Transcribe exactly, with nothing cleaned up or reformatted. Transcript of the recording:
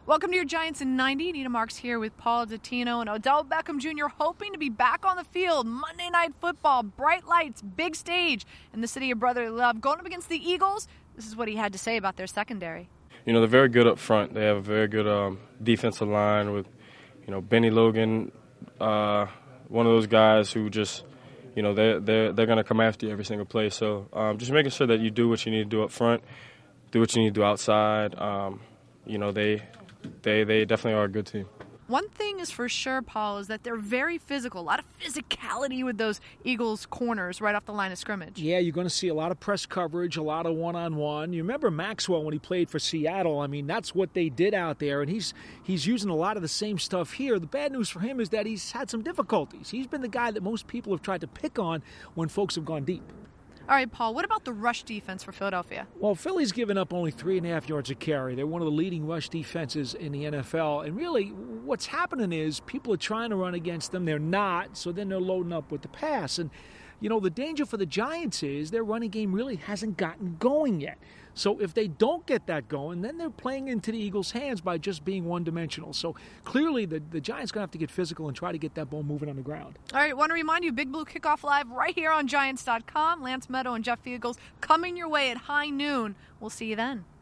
Welcome to your Giants in ninety. Nina Marks here with Paul Dottino and Odell Beckham Junior hoping to be back on the field. Monday Night Football, bright lights, big stage in the city of brotherly love. Going up against the Eagles, this is what he had to say about their secondary. You know, they're very good up front. They have a very good um, defensive line with, you know, Benny Logan, uh, one of those guys who just, you know, they're, they're, they're going to come after you every single play. So um, just making sure that you do what you need to do up front, do what you need to do outside. Um, you know, they, they, they definitely are a good team. One thing is for sure, Paul, is that they're very physical. A lot of physicality with those Eagles corners right off the line of scrimmage. Yeah, you're going to see a lot of press coverage, a lot of one-on-one. You remember Maxwell when he played for Seattle. I mean, that's what they did out there, and he's he's using a lot of the same stuff here. The bad news for him is that he's had some difficulties. He's been the guy that most people have tried to pick on when folks have gone deep. All right, Paul, what about the rush defense for Philadelphia? Well, Philly's given up only three and a half yards a carry. They're one of the leading rush defenses in the N F L. And really, what's happening is people are trying to run against them. They're not, so then they're loading up with the pass. And, you know, the danger for the Giants is their running game really hasn't gotten going yet. So if they don't get that going, then they're playing into the Eagles' hands by just being one-dimensional. So clearly the, the Giants going to have to get physical and try to get that ball moving on the ground. All right, want to remind you, Big Blue Kickoff Live right here on Giants dot com. Lance Meadow and Jeff Fiegels coming your way at high noon. We'll see you then.